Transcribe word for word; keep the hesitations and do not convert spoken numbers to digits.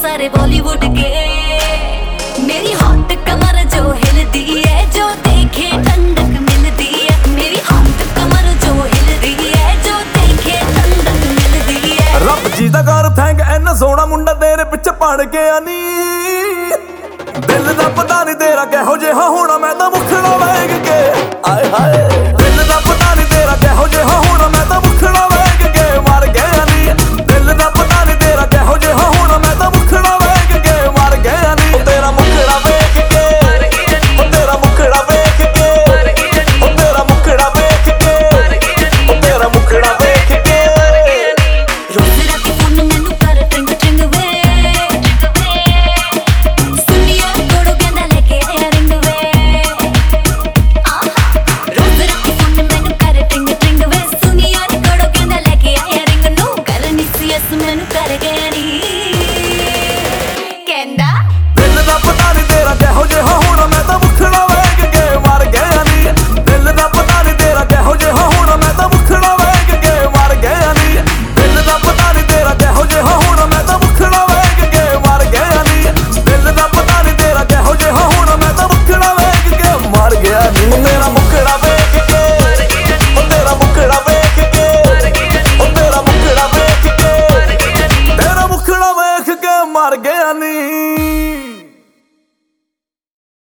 सारे बॉलीवुड के। मेरी हॉट कमर जो हिलदी है, जो देखे ठंडक मिलदी है। मेरी हॉट कमर जो हिलदी है, जो देखे ठंडक मिलदी है। रब जी दा कर थैंक इन्ना सोहना मुंडा तेरे पिछे पड़ गया नी। दिल दा पता नहीं तेरा किहो जिहा होना, मैं तां मुखड़ा वेख के आए हाय। दिल दा पता नहीं तेरा किहो जिहा होना, मैं तां मुखड़ा वेख के मर गया नी। दिल दा पता नहीं तेरा किहो जिहा होना, मैं तां मुखड़ा वेख के मर गया नी। ओ तेरा मुखड़ा वेख के, ओ तेरा मुखड़ा वेख के, ओ तेरा मुखड़ा वेख के, ओ तेरा मुखड़ा वेख के। रोज रात फोन मैनू कर टिंग टिंग वे, सुनिया कोड़ो कहंदा लेके आया रिंग वे। आहा रोज रात फोन मैनू कर टिंग टिंग वे, सुनिया कोड़ो कहंदा लेके आया रिंग। नो कर नी सी अस मैनू कर गया नी।